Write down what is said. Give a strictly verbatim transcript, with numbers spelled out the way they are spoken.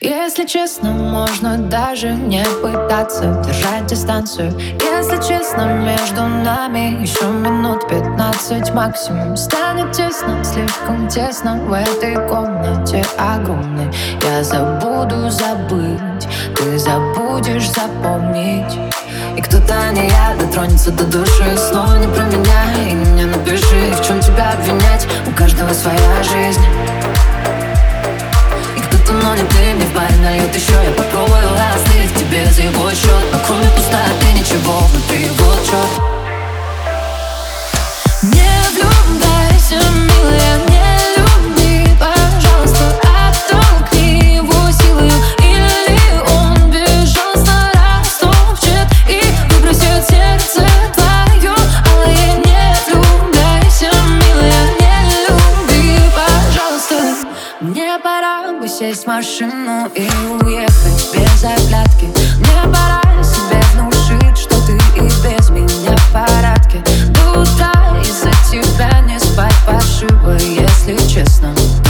Если честно, можно даже не пытаться держать дистанцию. Если честно, между нами еще минут пятнадцать максимум. Станет тесно, слишком тесно в этой комнате огромной. Я забуду забыть, ты забудешь запомнить. И кто-то, не я, дотронется до души. Снова не про меня, и мне напиши, в чем тебя обвинять. У каждого своя жизнь. Но не ты мне в паре нальет еще. Я попробую остыть тебе за его счет. Но кроме пустоты ничего внутри, вот черт. Не влюбляйся, милая, не люби, пожалуйста, оттолкни его силою. Или он безжалостно растопчет и выбросит сердце твое алое. Не влюбляйся, милая, не люби, пожалуйста. Мне пора бы сесть в машину и уехать без оглядки. Мне пора себе внушить, что ты и без меня в порядке. До утра из-за тебя не спать паршиво, если честно.